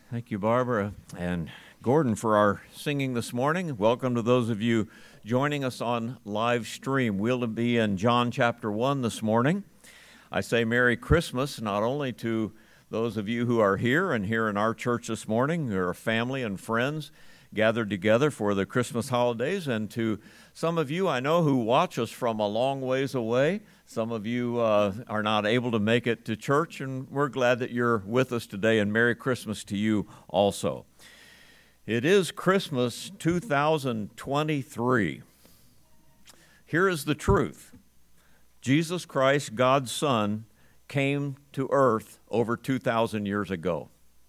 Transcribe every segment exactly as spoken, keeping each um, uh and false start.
Thank you, Barbara and Gordon, for our singing this morning. Welcome to those of you joining us on live stream. We'll be in John chapter one this morning. I say Merry Christmas not only to those of you who are here and here in our church this morning, who are family and friends gathered together for the Christmas holidays, and to some of you I know who watch us from a long ways away. Some of you uh, are not able to make it to church, and we're glad that you're with us today, and Merry Christmas to you also. It is Christmas two thousand twenty-three. Here is the truth. Jesus Christ, God's Son, came to earth over two thousand years ago.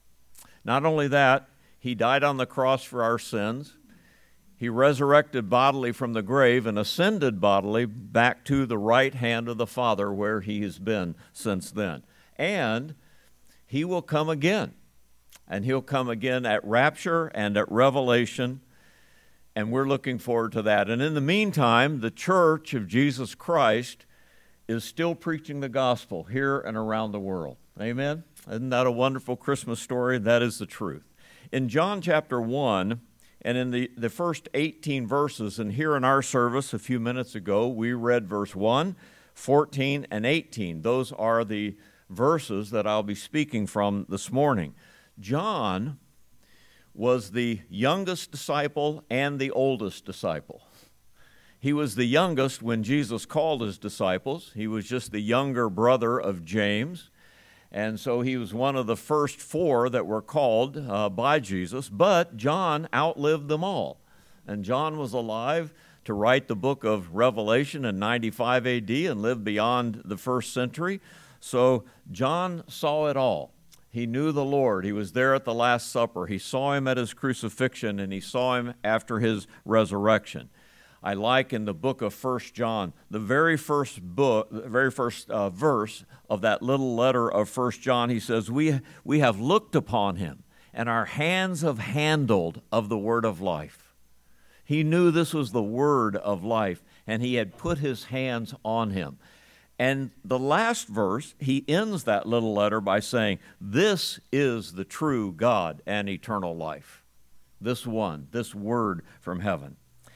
Not only that, He died on the cross for our sins. He resurrected bodily from the grave and ascended bodily back to the right hand of the Father, where He has been since then. And He will come again. And He'll come again at rapture and at revelation. And we're looking forward to that. And in the meantime, the Church of Jesus Christ is still preaching the gospel here and around the world. Amen? Isn't that a wonderful Christmas story? That is the truth. In John chapter one, and in the, the first eighteen verses, and here in our service a few minutes ago, we read verse one, fourteen, and eighteen. Those are the verses that I'll be speaking from this morning. John was the youngest disciple and the oldest disciple. He was the youngest when Jesus called His disciples. He was just the younger brother of James. And so he was one of the first four that were called uh, by Jesus, but John outlived them all. And John was alive to write the book of Revelation in ninety-five A D and lived beyond the first century. So John saw it all. He knew the Lord. He was there at the Last Supper. He saw Him at His crucifixion, and he saw Him after His resurrection. I like in the book of First John, the very first book, the very first uh, verse of that little letter of First John, he says, we, we have looked upon Him, and our hands have handled of the word of life. He knew this was the word of life, and he had put his hands on Him. And the last verse, he ends that little letter by saying, this is the true God and eternal life. This one, this word from heaven.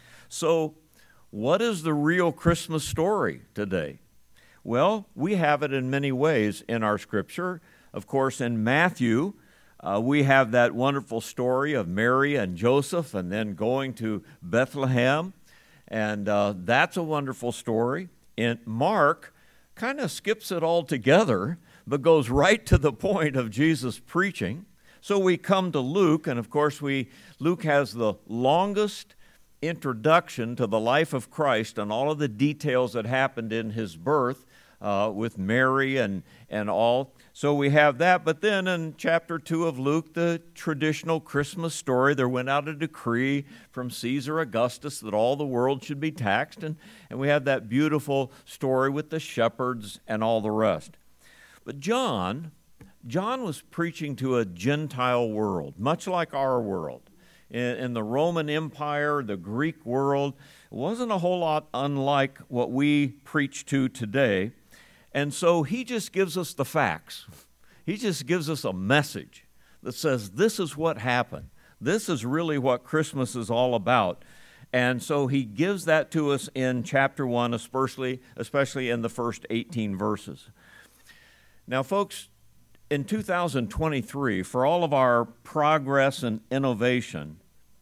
So, what is the real Christmas story today? Well, we have it in many ways in our Scripture. Of course, in Matthew, uh, we have that wonderful story of Mary and Joseph and then going to Bethlehem, and uh, that's a wonderful story. In Mark, kind of skips it all together, but goes right to the point of Jesus preaching. So we come to Luke, and of course, we Luke has the longest introduction to the life of Christ and all of the details that happened in His birth uh, with Mary and, and all. So we have that. But then in chapter two of Luke, the traditional Christmas story, there went out a decree from Caesar Augustus that all the world should be taxed. And, and we have that beautiful story with the shepherds and all the rest. But John, John was preaching to a Gentile world, much like our world. In the Roman Empire, the Greek world, it wasn't a whole lot unlike what we preach to today. And so he just gives us the facts. He just gives us a message that says this is what happened. This is really what Christmas is all about. And so he gives that to us in chapter one, especially, especially in the first eighteen verses. Now, folks, in two thousand twenty-three, for all of our progress and innovation,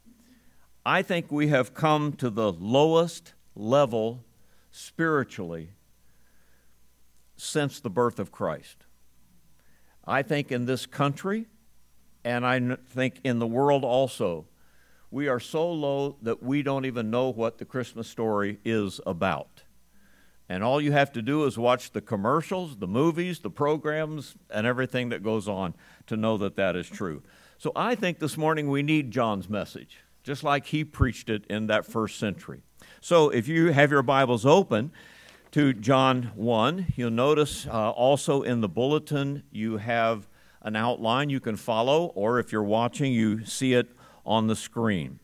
I think we have come to the lowest level spiritually since the birth of Christ. I think in this country, and I think in the world also, we are so low that we don't even know what the Christmas story is about. And all you have to do is watch the commercials, the movies, the programs, and everything that goes on to know that that is true. So I think this morning we need John's message, just like he preached it in that first century. So if you have your Bibles open to John one, you'll notice uh, also in the bulletin you have an outline you can follow, or if you're watching, you see it on the screen.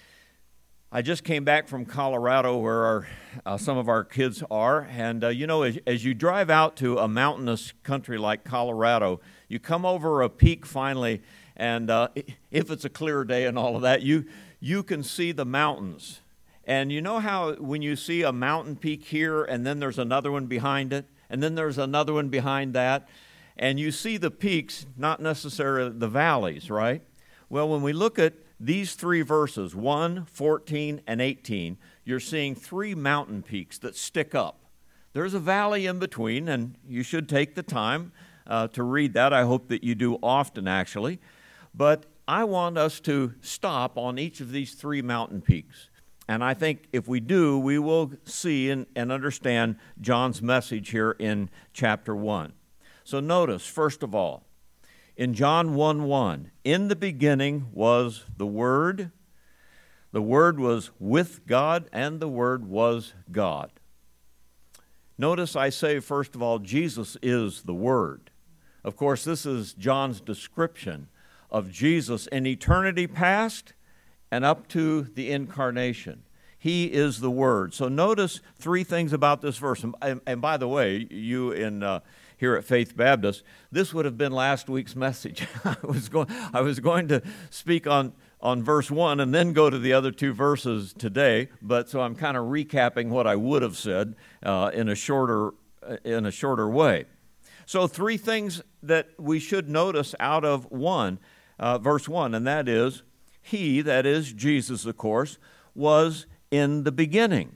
I just came back from Colorado where our, uh, some of our kids are, and uh, you know, as, as you drive out to a mountainous country like Colorado, you come over a peak finally, And uh, if it's a clear day and all of that, you you can see the mountains. And you know how when you see a mountain peak here, and then there's another one behind it, and then there's another one behind that, and you see the peaks, not necessarily the valleys, right? Well, when we look at these three verses, one, fourteen, and eighteen, you're seeing three mountain peaks that stick up. There's a valley in between, and you should take the time uh, to read that. I hope that you do often, actually. But I want us to stop on each of these three mountain peaks. And I think if we do, we will see and, and understand John's message here in chapter one. So notice, first of all, in John one one, in the beginning was the Word. The Word was with God, and the Word was God. Notice I say, first of all, Jesus is the Word. Of course, this is John's description of Jesus in eternity past and up to the incarnation. He is the Word. So notice three things about this verse. And, and by the way, you in uh, here at Faith Baptist, this would have been last week's message. I was going, I was going to speak on, on verse one and then go to the other two verses today, but so I'm kind of recapping what I would have said uh, in a shorter in a shorter way. So three things that we should notice out of one. Uh, verse one, and that is, he, that is Jesus, of course, was in the beginning.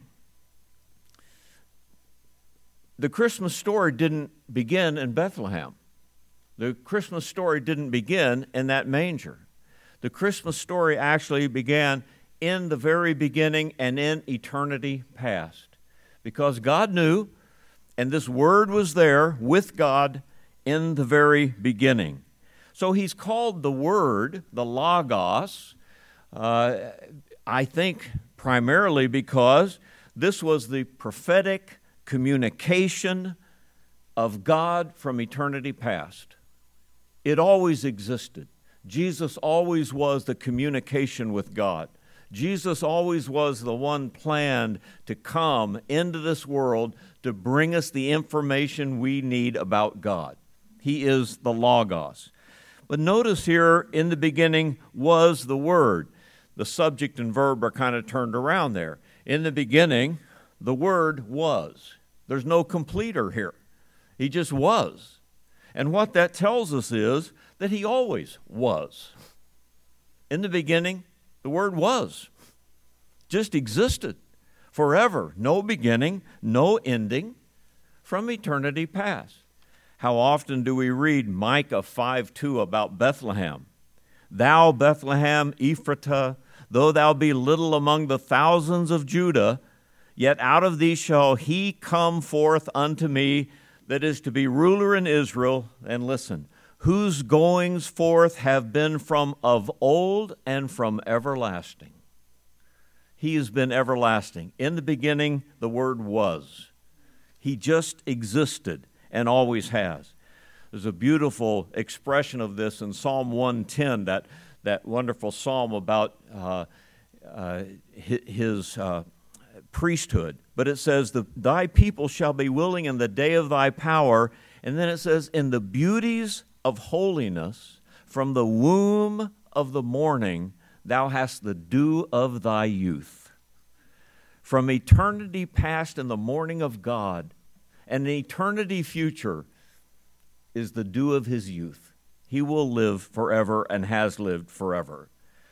The Christmas story didn't begin in Bethlehem. The Christmas story didn't begin in that manger. The Christmas story actually began in the very beginning and in eternity past. Because God knew, and this Word was there with God in the very beginning. So he's called the Word, the Logos, uh, I think primarily because this was the prophetic communication of God from eternity past. It always existed. Jesus always was the communication with God. Jesus always was the one planned to come into this world to bring us the information we need about God. He is the Logos. But notice here, in the beginning was the Word. The subject and verb are kind of turned around there. In the beginning, the Word was. There's no completer here. He just was. And what that tells us is that he always was. In the beginning, the Word was. Just existed forever. No beginning, no ending, from eternity past. How often do we read Micah five two about Bethlehem? Thou, Bethlehem, Ephratah, though thou be little among the thousands of Judah, yet out of thee shall he come forth unto me that is to be ruler in Israel. And listen, whose goings forth have been from of old and from everlasting. He has been everlasting. In the beginning, the Word was. He just existed and always has. There's a beautiful expression of this in Psalm one ten, that, that wonderful psalm about uh, uh, his uh, priesthood. But it says, the, thy people shall be willing in the day of thy power. And then it says, in the beauties of holiness, from the womb of the morning, thou hast the dew of thy youth. From eternity past in the morning of God, and the eternity future is the dew of his youth. He will live forever and has lived forever.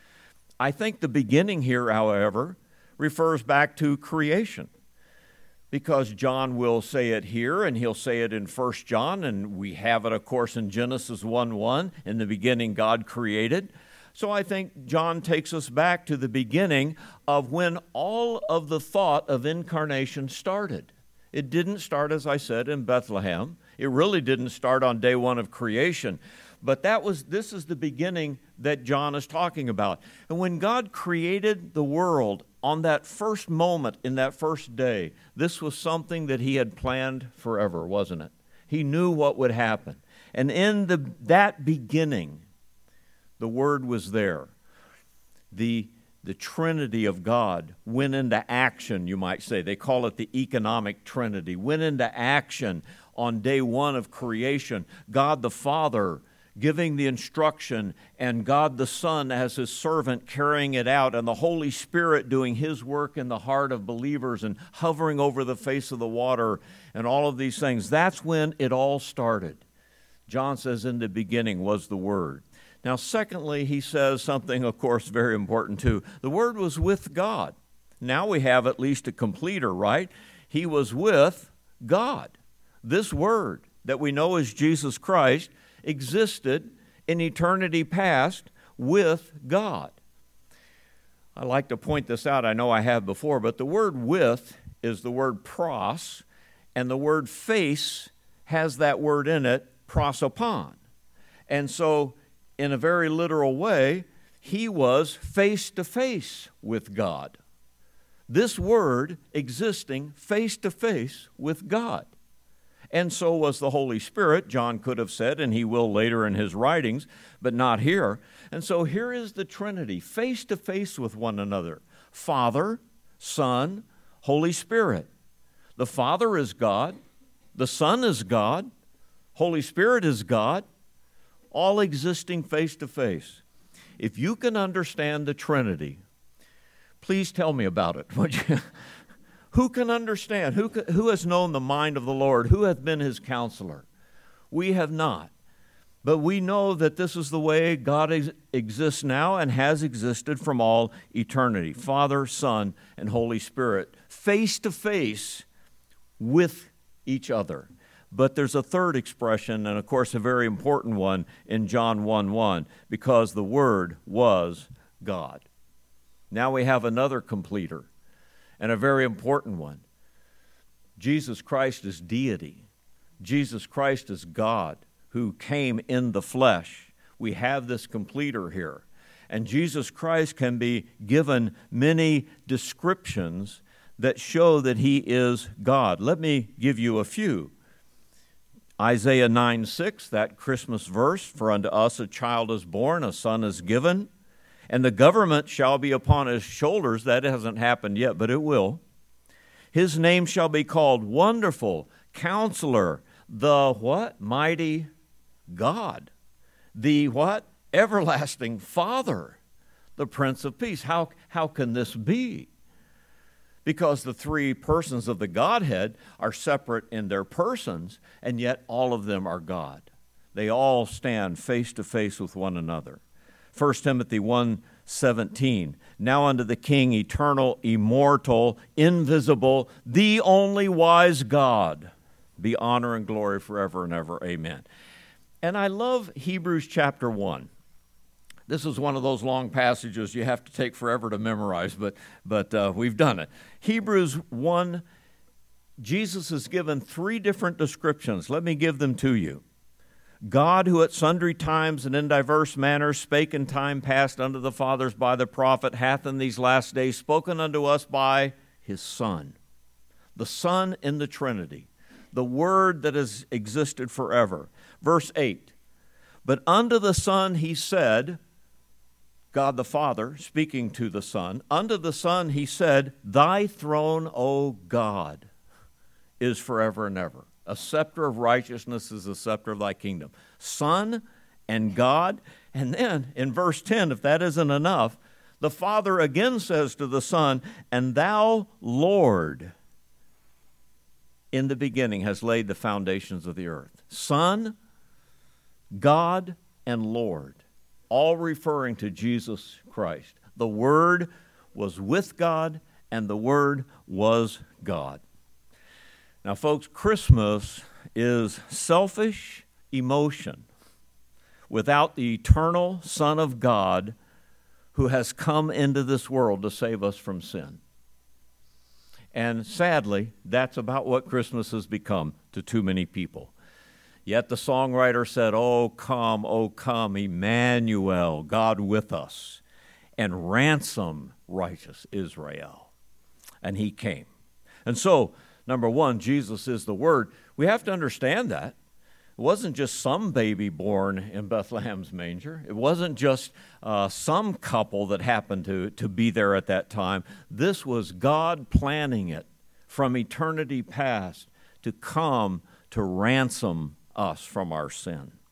I think the beginning here, however, refers back to creation, because John will say it here, and he'll say it in First John, and we have it, of course, in Genesis one one. In the beginning, God created. So I think John takes us back to the beginning of when all of the thought of incarnation started. It didn't start, as I said, in Bethlehem. It really didn't start on day one of creation. But that was this is the beginning that John is talking about. And when God created the world on that first moment, in that first day, this was something that he had planned forever, wasn't it? He knew what would happen. And in the that beginning, the Word was there. The The Trinity of God went into action, you might say. They call it the economic Trinity. Went into action on day one of creation. God the Father giving the instruction, and God the Son as his servant carrying it out, and the Holy Spirit doing his work in the heart of believers and hovering over the face of the water and all of these things. That's when it all started. John says, in the beginning was the Word. Now, secondly, he says something, of course, very important too. The Word was with God. Now we have at least a completer, right? He was with God. This Word that we know as Jesus Christ existed in eternity past with God. I like to point this out. I know I have before, but the word with is the word pros, and the word face has that word in it, prosopon. And so, in a very literal way, he was face to face with God. This word existing face to face with God. And so was the Holy Spirit, John could have said, and he will later in his writings, but not here. And so here is the Trinity, face to face with one another. Father, Son, Holy Spirit. The Father is God, the Son is God, Holy Spirit is God, all existing face to face. If you can understand the Trinity, please tell me about it, would you? Who can understand? Who, can, who has known the mind of the Lord? Who hath been his counselor? We have not. But we know that this is the way God ex- exists now and has existed from all eternity. Father, Son, and Holy Spirit, face to face with each other. But there's a third expression, and of course a very important one in John one one, because the Word was God. Now we have another completer. And a very important one. Jesus Christ is deity. Jesus Christ is God who came in the flesh. We have this completer here. And Jesus Christ can be given many descriptions that show that he is God. Let me give you a few. Isaiah nine six, that Christmas verse, for unto us a child is born, a son is given, and the government shall be upon his shoulders. That hasn't happened yet, but it will. His name shall be called Wonderful, Counselor, the what? Mighty God. The what? Everlasting Father, the Prince of Peace. How, how can this be? Because the three persons of the Godhead are separate in their persons, and yet all of them are God. They all stand face to face with one another. First Timothy one seventeen, now unto the King, eternal, immortal, invisible, the only wise God, be honor and glory forever and ever. Amen. And I love Hebrews chapter one. This is one of those long passages you have to take forever to memorize, but, but uh, we've done it. Hebrews one, Jesus is given three different descriptions. Let me give them to you. God, who at sundry times and in diverse manners spake in time past unto the fathers by the prophet, hath in these last days spoken unto us by his Son. The Son in the Trinity, the Word that has existed forever. Verse eight, but unto the Son he said, God the Father speaking to the Son, unto the Son he said, thy throne, O God, is forever and ever. A scepter of righteousness is the scepter of thy kingdom. Son and God. And then in verse ten, if that isn't enough, the Father again says to the Son, and thou, Lord, in the beginning has laid the foundations of the earth. Son, God, and Lord, all referring to Jesus Christ. The Word was with God, and the Word was God. Now, folks, Christmas is selfish emotion without the eternal Son of God who has come into this world to save us from sin. And sadly, that's about what Christmas has become to too many people. Yet the songwriter said, oh, come, oh, come, Emmanuel, God with us, and ransom righteous Israel. And he came. And so, number one, Jesus is the Word. We have to understand that. It wasn't just some baby born in Bethlehem's manger. It wasn't just uh, some couple that happened to, to be there at that time. This was God planning it from eternity past to come to ransom us from our sin.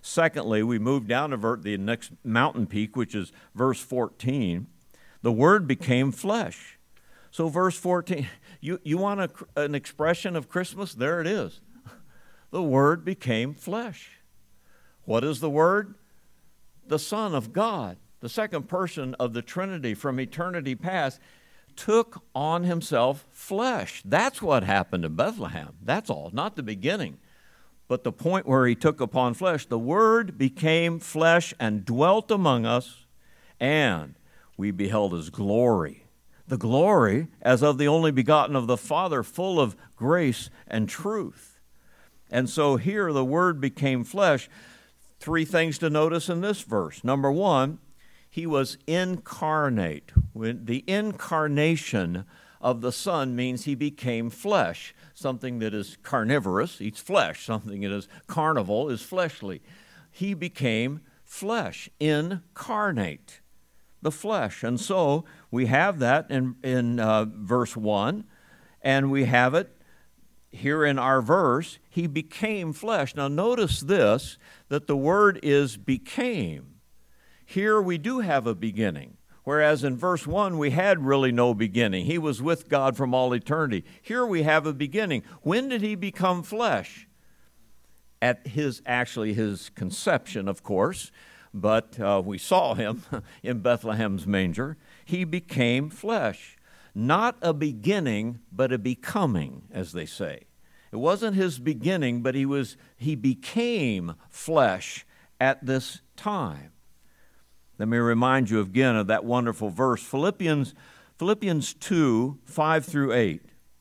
Secondly, we move down to ver- the next mountain peak, which is verse fourteen. The Word became flesh. So verse fourteen, you, you want a, an expression of Christmas? There it is. The Word became flesh. What is the Word? The Son of God, the second person of the Trinity from eternity past, took on himself flesh. That's what happened in Bethlehem. That's all, not the beginning. But the point where he took upon flesh, the Word became flesh and dwelt among us, and we beheld his glory. The glory as of the only begotten of the Father, full of grace and truth. And so here the Word became flesh. Three things to notice in this verse. Number one, he was incarnate. When the incarnation of the Son means he became flesh. Something that is carnivorous eats flesh. Something that is carnival is fleshly. He became flesh, incarnate, the flesh. And so we have that in, in uh, verse one, and we have it here in our verse. He became flesh. Now notice this, that the word is became. Here we do have a beginning, whereas in verse one we had really no beginning. He was with God from all eternity. Here we have a beginning. When did he become flesh? At his, actually his conception, of course, but uh, we saw him in Bethlehem's manger. He became flesh. Not a beginning, but a becoming, as they say. It wasn't his beginning, but he was he became flesh at this time. Let me remind you again of that wonderful verse, Philippians, Philippians two, five through eight.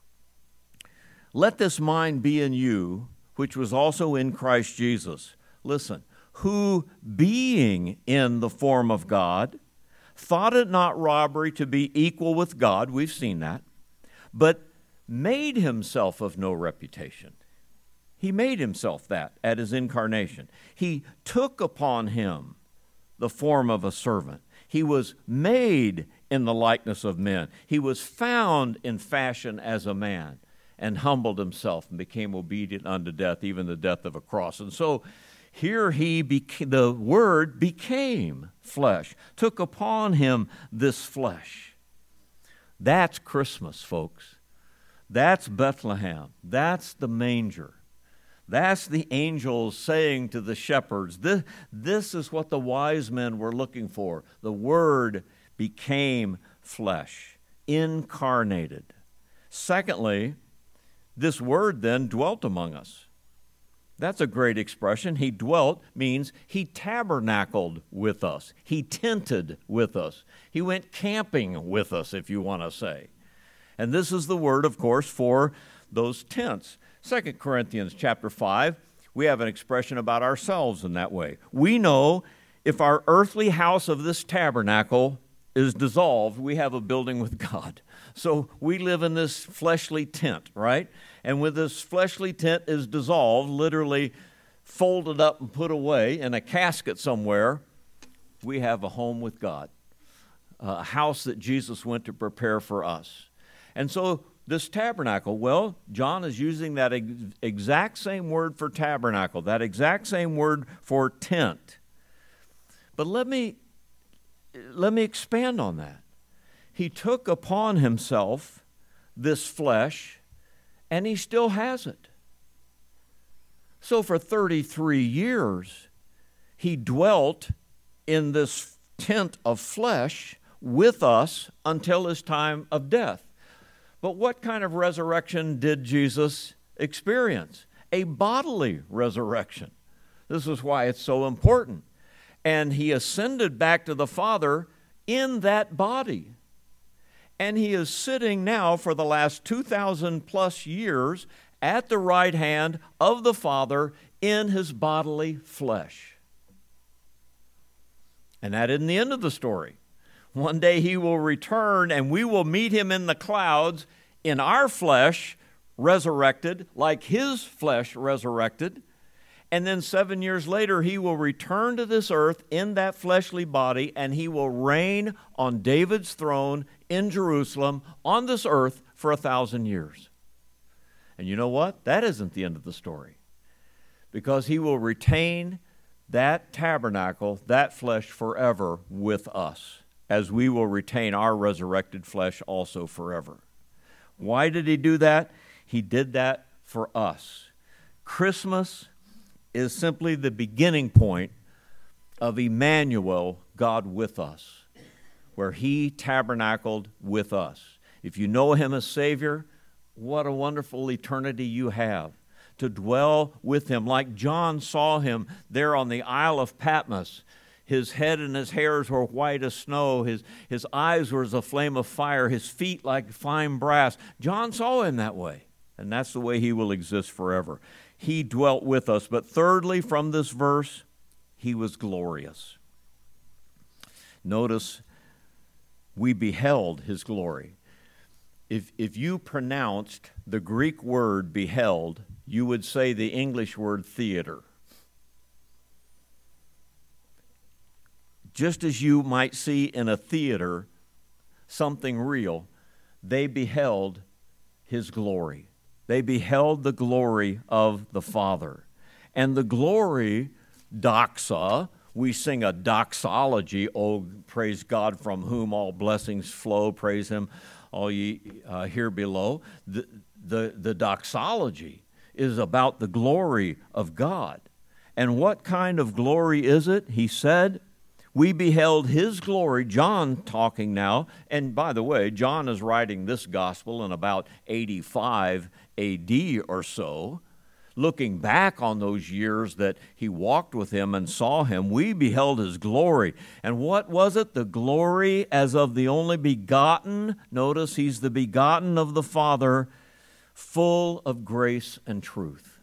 Let this mind be in you, which was also in Christ Jesus. Listen, who being in the form of God, thought it not robbery to be equal with God, we've seen that, but made himself of no reputation. He made himself that at his incarnation. He took upon him the form of a servant. He was made in the likeness of men. He was found in fashion as a man and humbled himself and became obedient unto death, even the death of a cross. And so here he beca- the Word became flesh, took upon him this flesh. That's Christmas, folks. That's Bethlehem. That's the manger. That's the angels saying to the shepherds, this, this is what the wise men were looking for. The Word became flesh, incarnated. Secondly, this Word then dwelt among us. That's a great expression. He dwelt means he tabernacled with us. He tented with us. He went camping with us, if you want to say. And this is the word, of course, for those tents. Second Corinthians chapter five, we have an expression about ourselves in that way. We know if our earthly house of this tabernacle is dissolved, we have a building with God. So we live in this fleshly tent, right? And when this fleshly tent is dissolved, literally folded up and put away in a casket somewhere, we have a home with God, a house that Jesus went to prepare for us. And so this tabernacle, well, John is using that ex- exact same word for tabernacle, that exact same word for tent. But let me let me expand on that. He took upon himself this flesh, and he still has it. So for thirty-three years, he dwelt in this tent of flesh with us until his time of death. But what kind of resurrection did Jesus experience? A bodily resurrection. This is why it's so important. And he ascended back to the Father in that body. And he is sitting now for the last two thousand plus years at the right hand of the Father in his bodily flesh. And that isn't the end of the story. One day he will return and we will meet him in the clouds in our flesh, resurrected, like his flesh resurrected. And then seven years later, he will return to this earth in that fleshly body, and he will reign on David's throne in Jerusalem on this earth for a thousand years. And you know what? That isn't the end of the story, because he will retain that tabernacle, that flesh forever with us, as we will retain our resurrected flesh also forever. Why did he do that? He did that for us. Christmas is simply the beginning point of Emmanuel, God with us, where he tabernacled with us. If you know him as Savior, what a wonderful eternity you have to dwell with him. Like John saw him there on the Isle of Patmos. His head and his hairs were white as snow. His, his eyes were as a flame of fire. His feet like fine brass. John saw him that way, and that's the way he will exist forever. He dwelt with us. But thirdly, from this verse, he was glorious. Notice, we beheld his glory. If, if you pronounced the Greek word beheld, you would say the English word theater. Just as you might see in a theater something real, they beheld his glory. They beheld the glory of the Father. And the glory, doxa, we sing a doxology, oh, praise God from whom all blessings flow, praise him, all ye uh, here below. The, the, the doxology is about the glory of God. And what kind of glory is it? He said, we beheld his glory, John talking now, and by the way, John is writing this gospel in about eighty-five A D or so, looking back on those years that he walked with him and saw him. We beheld his glory. And what was it? The glory as of the only begotten. Notice he's the begotten of the Father, full of grace and truth.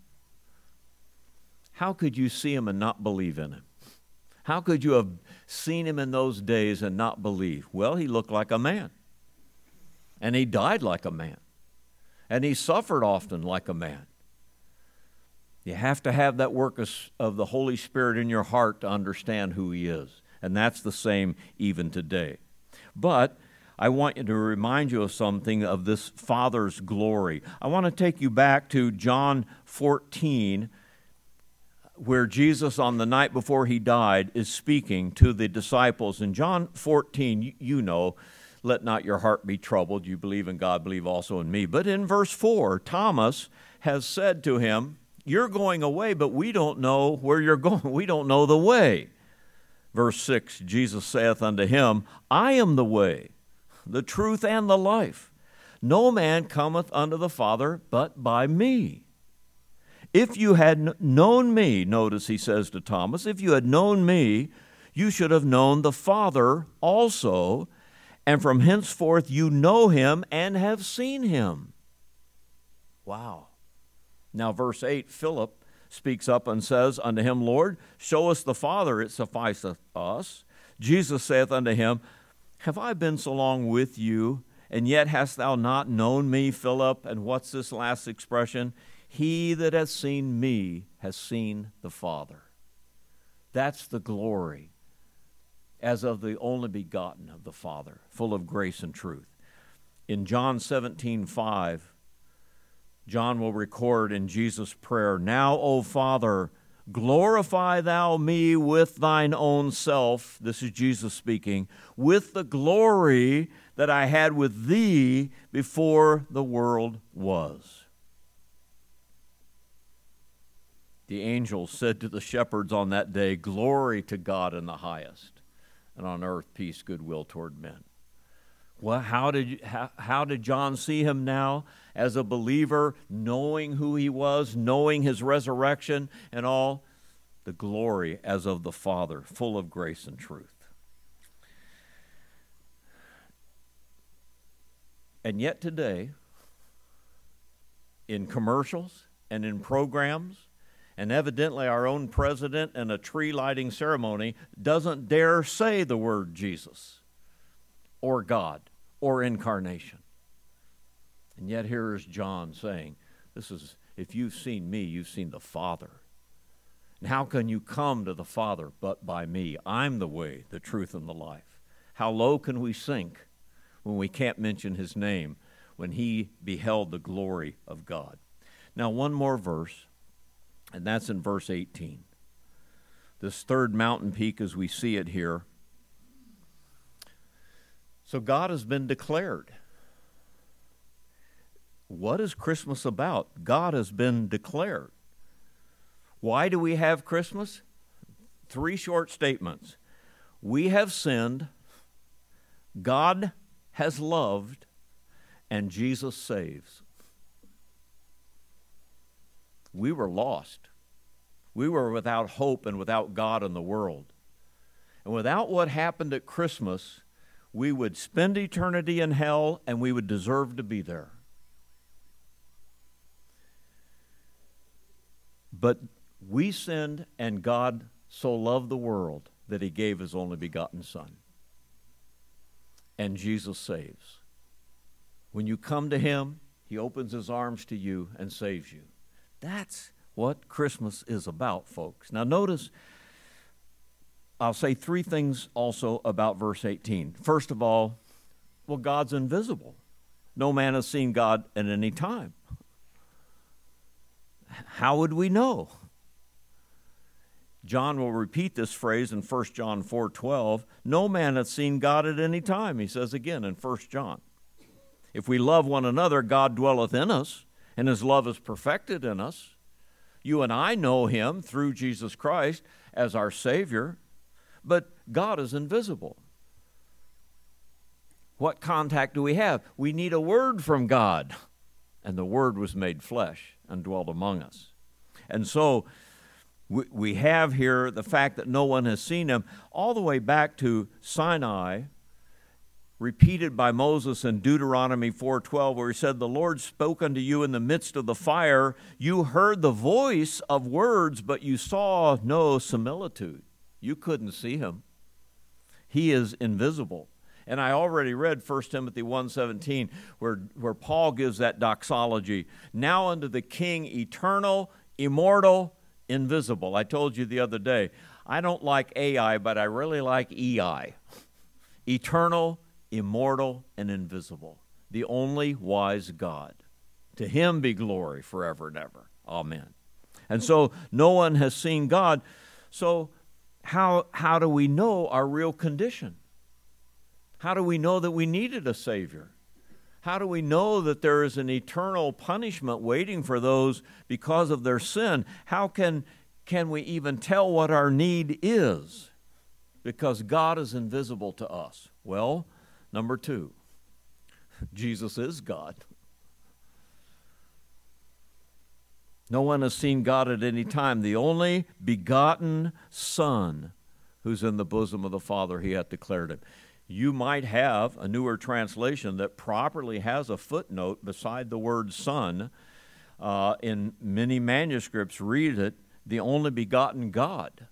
How could you see him and not believe in him? How could you have seen him in those days and not believe? Well, he looked like a man. And he died like a man. And he suffered often like a man. You have to have that work of the Holy Spirit in your heart to understand who he is. And that's the same even today. But I want you to remind you of something of this Father's glory. I want to take you back to John fourteen, where Jesus, on the night before he died, is speaking to the disciples. In John fourteen, you, you know, let not your heart be troubled. You believe in God, believe also in me. But in verse four, Thomas has said to him, you're going away, but we don't know where you're going. We don't know the way. Verse six, Jesus saith unto him, I am the way, the truth, and the life. No man cometh unto the Father but by me. If you had known me, notice he says to Thomas, if you had known me, you should have known the Father also, and from henceforth you know him and have seen him. Wow. Now verse eight, Philip speaks up and says unto him, Lord, show us the Father, it sufficeth us. Jesus saith unto him, have I been so long with you, and yet hast thou not known me, Philip? And what's this last expression? He that has seen me has seen the Father. That's the glory as of the only begotten of the Father, full of grace and truth. In John seventeen five, John will record in Jesus' prayer, now, O Father, glorify thou me with thine own self, this is Jesus speaking, with the glory that I had with thee before the world was. The angels said to the shepherds on that day, glory to God in the highest, and on earth peace, goodwill toward men. Well, how did, how, how did John see him now? As a believer, knowing who he was, knowing his resurrection and all, the glory as of the Father, full of grace and truth. And yet today, in commercials and in programs, and evidently our own president in a tree lighting ceremony doesn't dare say the word Jesus or God or incarnation. And yet here is John saying, this is, if you've seen me, you've seen the Father. And how can you come to the Father but by me? I'm the way, the truth, and the life. How low can we sink when we can't mention his name, when he beheld the glory of God? Now, one more verse, and that's in verse eighteen. this third mountain peak as we see it here. So God has been declared. What is Christmas about? God has been declared. Why do we have Christmas? Three short statements. We have sinned, God has loved, and Jesus saves. We were lost. We were without hope and without God in the world. And without what happened at Christmas, we would spend eternity in hell and we would deserve to be there. But we sinned, and God so loved the world that he gave his only begotten Son. And Jesus saves. When you come to him, he opens his arms to you and saves you. That's what Christmas is about, folks. Now notice, I'll say three things also about verse eighteen. First of all, well, God's invisible. No man has seen God at any time. How would we know? John will repeat this phrase in First John four twelve. No man hath seen God at any time, he says again in First John. If we love one another, God dwelleth in us, and his love is perfected in us. You and I know him through Jesus Christ as our Savior, but God is invisible. What contact do we have? We need a word from God, and the Word was made flesh and dwelt among us. And so we, we have here the fact that no one has seen him, all the way back to Sinai, repeated by Moses in Deuteronomy four twelve, where he said, the Lord spoke unto you in the midst of the fire. You heard the voice of words, but you saw no similitude. You couldn't see him. He is invisible. And I already read First Timothy one seventeen, where, where Paul gives that doxology. Now unto the King, eternal, immortal, invisible. I told you the other day, I don't like A I, but I really like E I. Eternal, immortal, and invisible. The only wise God. To him be glory forever and ever. Amen. And so no one has seen God. So how, how do we know our real condition? How do we know that we needed a Savior? How do we know that there is an eternal punishment waiting for those because of their sin? How can, can we even tell what our need is? Because God is invisible to us. Well, number two, Jesus is God. No one has seen God at any time. The only begotten Son who's in the bosom of the Father, he hath declared him. You might have a newer translation that properly has a footnote beside the word Son. Uh, in many manuscripts, read it, the only begotten God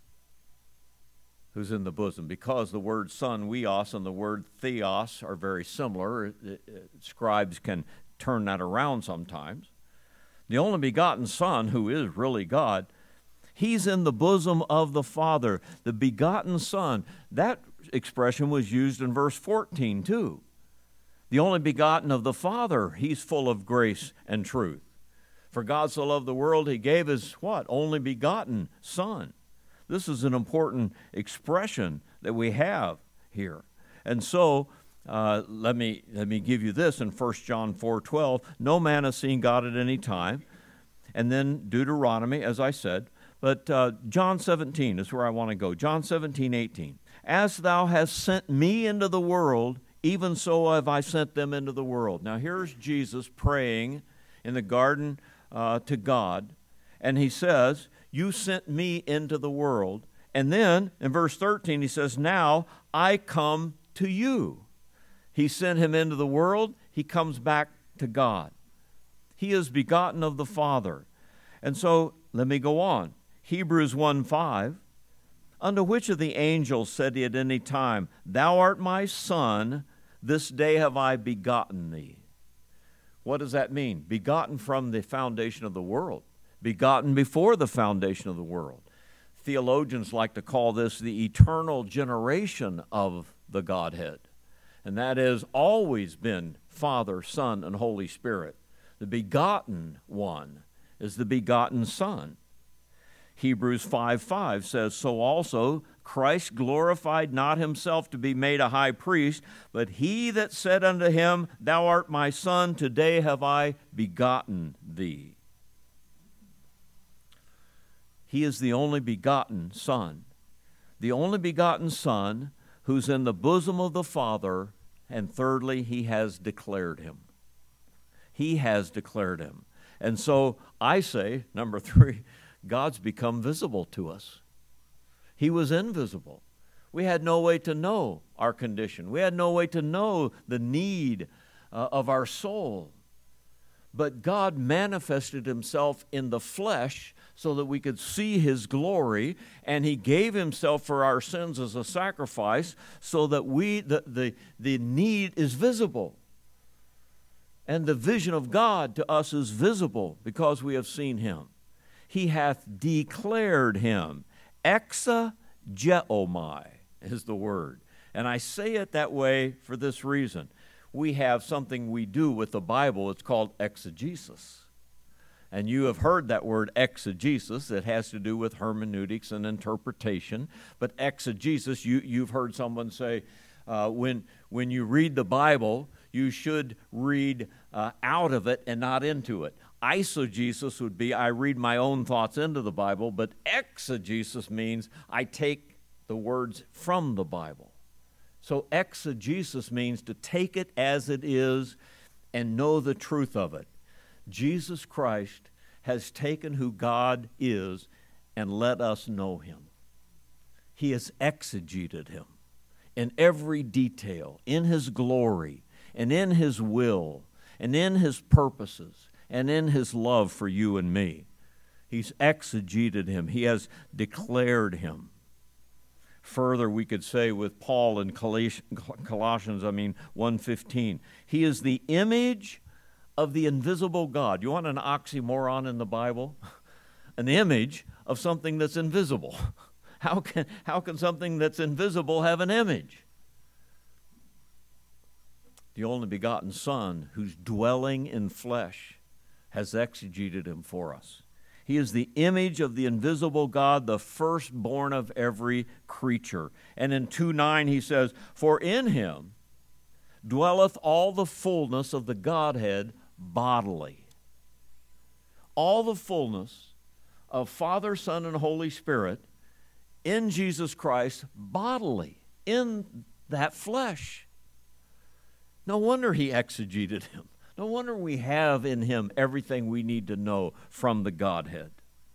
who's in the bosom, because the word son, weos, and the word theos are very similar. It, it, scribes can turn that around sometimes. The only begotten Son, who is really God, he's in the bosom of the Father, the begotten Son. That expression was used in verse fourteen too. The only begotten of the Father, he's full of grace and truth. For God so loved the world, he gave his what? Only begotten Son. This is an important expression that we have here. And so, uh, let me let me give you this in First John four twelve. No man has seen God at any time. And then Deuteronomy, as I said. But uh, John seventeen is where I want to go. John seventeen eighteen. As thou hast sent me into the world, even so have I sent them into the world. Now here's Jesus praying in the garden uh, to God. And he says, you sent me into the world. And then in verse thirteen, he says, now I come to you. He sent him into the world. He comes back to God. He is begotten of the Father. And so let me go on. Hebrews one five. Unto which of the angels said he at any time, thou art my Son, this day have I begotten thee? What does that mean? Begotten from the foundation of the world. Begotten before the foundation of the world. Theologians like to call this the eternal generation of the Godhead. And that has always been Father, Son, and Holy Spirit. The begotten one is the begotten Son. Hebrews five five says, so also Christ glorified not himself to be made a high priest, but he that said unto him, thou art my son, today have I begotten thee. He is the only begotten Son, the only begotten Son who's in the bosom of the Father, and thirdly, he has declared him. He has declared him. And so I say, number three, God's become visible to us. He was invisible. We had no way to know our condition. We had no way to know the need uh, of our soul. But God manifested himself in the flesh so that we could see his glory, and he gave himself for our sins as a sacrifice so that we the, the, the need is visible. And the vision of God to us is visible because we have seen him. He hath declared him. Exegeomai is the word. And I say it that way for this reason. We have something we do with the Bible. It's called exegesis. And you have heard that word exegesis. It has to do with hermeneutics and interpretation. But exegesis, you, you've heard someone say, uh, when, when you read the Bible, you should read uh, out of it and not into it. Eisegesis would be I read my own thoughts into the Bible, but exegesis means I take the words from the Bible. So exegesis means to take it as it is and know the truth of it. Jesus Christ has taken who God is and let us know him. He has exegeted him in every detail, in his glory, and in his will, and in his purposes, and in his love for you and me. He's exegeted him. He has declared him. Further, we could say with Paul in Colossians, I mean, one fifteen, he is the image of the invisible God. You want an oxymoron in the Bible? An image of something that's invisible. How can, how can something that's invisible have an image? The only begotten Son, who's dwelling in flesh, has exegeted him for us. He is the image of the invisible God, the firstborn of every creature. And in two nine he says, for in him dwelleth all the fullness of the Godhead bodily. All the fullness of Father, Son, and Holy Spirit in Jesus Christ bodily, in that flesh. No wonder he exegeted him. No wonder we have in him everything we need to know from the Godhead.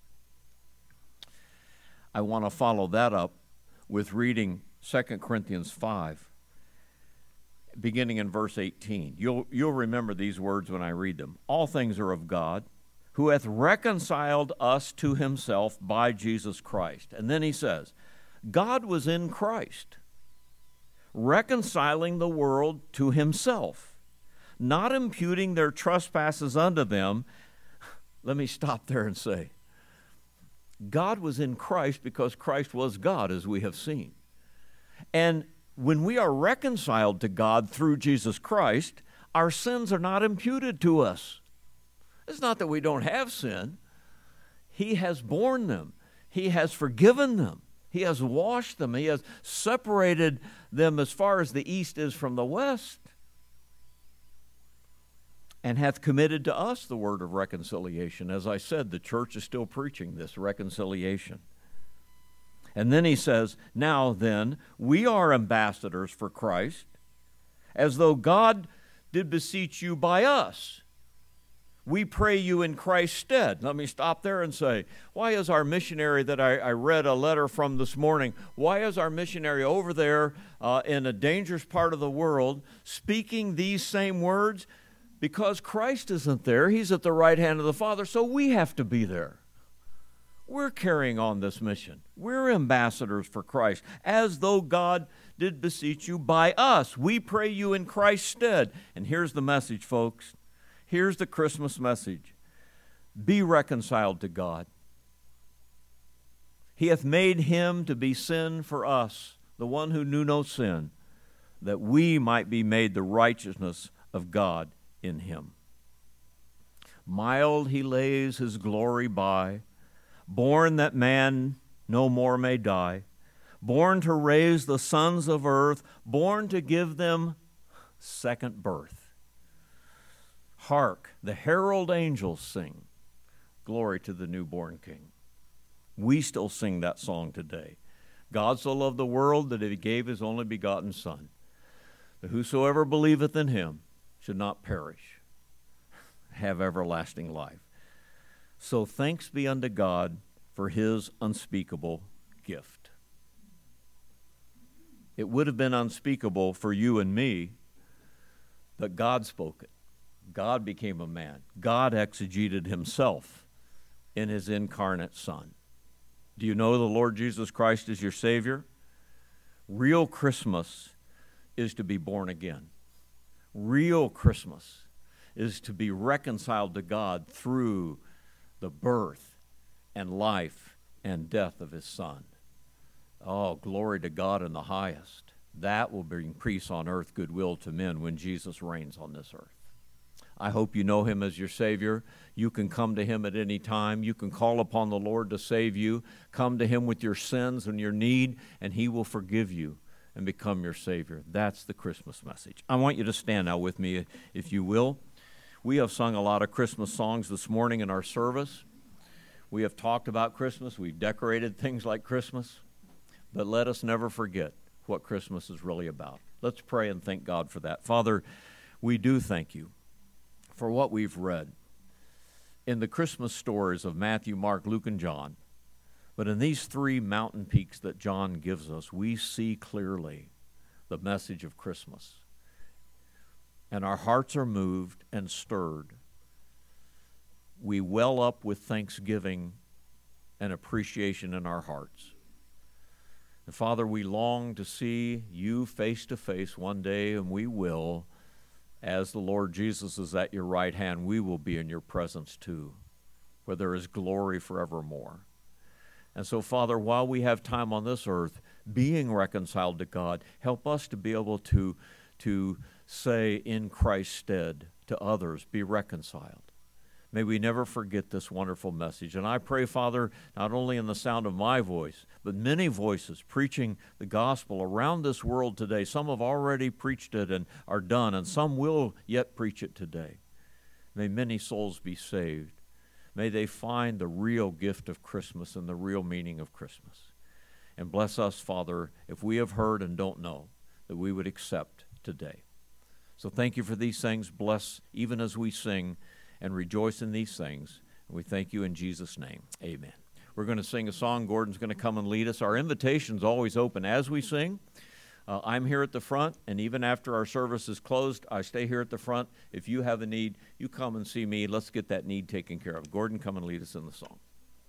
I want to follow that up with reading Second Corinthians five, beginning in verse eighteen. You'll, you'll remember these words when I read them. All things are of God, who hath reconciled us to himself by Jesus Christ. And then he says, God was in Christ, reconciling the world to himself, not imputing their trespasses unto them. Let me stop there and say, God was in Christ because Christ was God, as we have seen. And when we are reconciled to God through Jesus Christ, our sins are not imputed to us. It's not that we don't have sin. He has borne them. He has forgiven them. He has washed them. He has separated them as far as the east is from the west, and hath committed to us the word of reconciliation. As I said, the church is still preaching this reconciliation. And then he says, now then, we are ambassadors for Christ, as though God did beseech you by us. We pray you in Christ's stead. Let me stop there and say, why is our missionary that I, I read a letter from this morning, why is our missionary over there uh, in a dangerous part of the world speaking these same words? Because Christ isn't there. He's at the right hand of the Father, so we have to be there. We're carrying on this mission. We're ambassadors for Christ, as though God did beseech you by us. We pray you in Christ's stead. And here's the message, folks. Here's the Christmas message. Be reconciled to God. He hath made him to be sin for us, the one who knew no sin, that we might be made the righteousness of God in him. Mild he lays his glory by, born that man no more may die, born to raise the sons of earth, born to give them second birth. Hark, the herald angels sing, glory to the newborn King. We still sing that song today. God so loved the world that he gave his only begotten Son, that whosoever believeth in him should not perish, have everlasting life. So thanks be unto God for his unspeakable gift. It would have been unspeakable for you and me, but God spoke it. God became a man. God exegeted himself in his incarnate Son. Do you know the Lord Jesus Christ is your Savior? Real Christmas is to be born again. Real Christmas is to be reconciled to God through the birth and life and death of his Son. Oh, glory to God in the highest. That will bring peace on earth, goodwill to men when Jesus reigns on this earth. I hope you know him as your Savior. You can come to him at any time. You can call upon the Lord to save you. Come to him with your sins and your need, and he will forgive you and become your Savior. That's the Christmas message. I want you to stand now with me, if you will. We have sung a lot of Christmas songs this morning in our service. We have talked about Christmas. We've decorated things like Christmas. But let us never forget what Christmas is really about. Let's pray and thank God for that. Father, we do thank you for what we've read in the Christmas stories of Matthew, Mark, Luke, and John. But in these three mountain peaks that John gives us, we see clearly the message of Christmas. And our hearts are moved and stirred. We well up with thanksgiving and appreciation in our hearts. And Father, we long to see you face to face one day, and we will. As the Lord Jesus is at your right hand, we will be in your presence too, where there is glory forevermore. And so, Father, while we have time on this earth, being reconciled to God, help us to be able to, to say in Christ's stead to others, be reconciled. May we never forget this wonderful message. And I pray, Father, not only in the sound of my voice, but many voices preaching the gospel around this world today. Some have already preached it and are done, and some will yet preach it today. May many souls be saved. May they find the real gift of Christmas and the real meaning of Christmas. And bless us, Father, if we have heard and don't know, that we would accept today. So thank you for these things. Bless even as we sing and rejoice in these things. And we thank you in Jesus' name. Amen. We're going to sing a song. Gordon's going to come and lead us. Our invitation's always open as we sing. Uh, I'm here at the front, and even after our service is closed, I stay here at the front. If you have a need, you come and see me. Let's get that need taken care of. Gordon, come and lead us in the song.